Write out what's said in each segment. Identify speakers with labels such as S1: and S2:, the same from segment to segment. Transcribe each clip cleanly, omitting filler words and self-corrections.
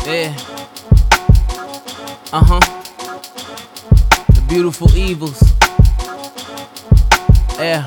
S1: Yeah. The beautiful evils. Yeah.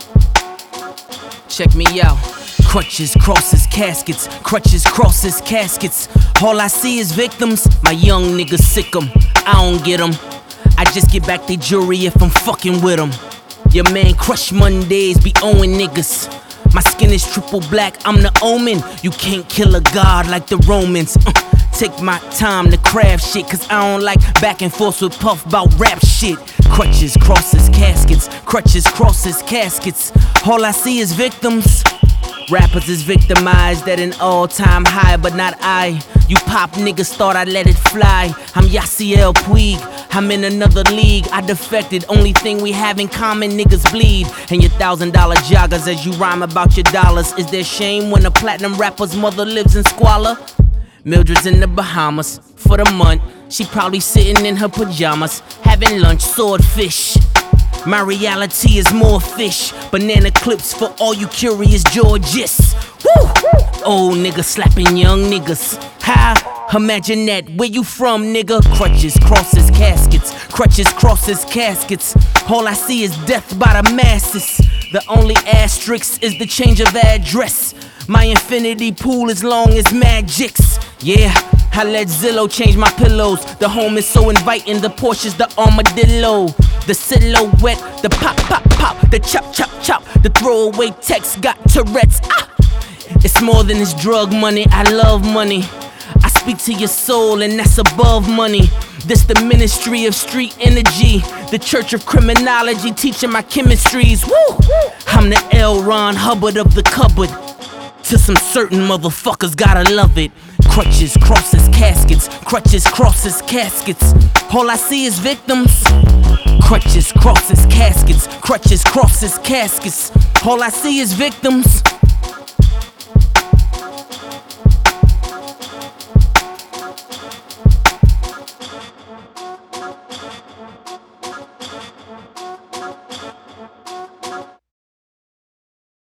S1: Check me out. Crutches, crosses, caskets. Crutches, crosses, caskets. All I see is victims. My young niggas sick 'em. I don't get 'em. I just get back the jury if I'm fucking with 'em. Your man Crush Mondays be owing niggas. My skin is triple black, I'm the omen. You can't kill a god like the Romans. Take my time to craft shit, cause I don't like back and forth with Puff about rap shit. Crutches, crosses, caskets. Crutches, crosses, caskets. All I see is victims. Rappers is victimized at an all-time high, but not I. You pop niggas thought I let it fly. I'm Yasiel Puig, I'm in another league. I defected, only thing we have in common, niggas bleed. And your $1,000 joggers as you rhyme about your dollars. Is there shame when a platinum rapper's mother lives in squalor? Mildred's in the Bahamas for the month. She probably sitting in her pajamas, having lunch, swordfish. My reality is more fish. Banana clips for all you curious Georges. Woo! Old nigga slapping young niggas. Ha! Imagine that. Where you from, nigga? Crutches, crosses, caskets. Crutches, crosses, caskets. All I see is death by the masses. The only asterisk is the change of address. My infinity pool as long as magics. Yeah, I let Zillow change my pillows. The home is so inviting, the Porsche's the armadillo. The silhouette, the pop, pop, pop. The chop, chop, chop. The throwaway text got Tourette's. Ah! It's more than this drug money, I love money. I speak to your soul and that's above money. This the ministry of street energy. The church of criminology teaching my chemistries. Woo! I'm the L. Ron Hubbard of the cupboard. To some certain motherfuckers gotta love it. Crutches, crosses, caskets. Crutches, crosses, caskets. All I see is victims. Crutches, crosses, caskets. Crutches, crosses, caskets. All I see is victims.